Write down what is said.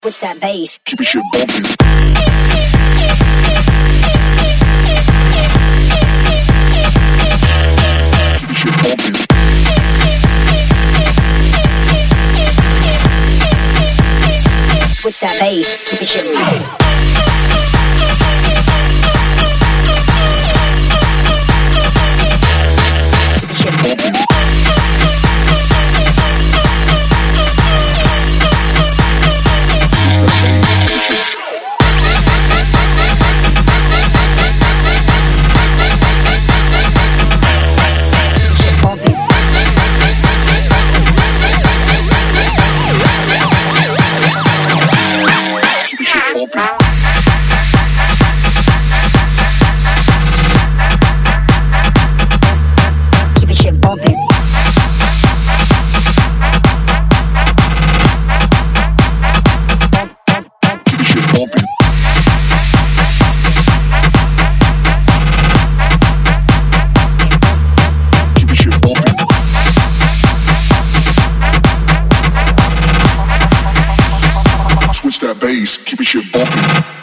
What's that bass? Keep it shit bumping. Keep it shit bumping. Switch that bass, keep it shit bumping. Keep it shit bumping. Switch that bass, keep it shit bumping.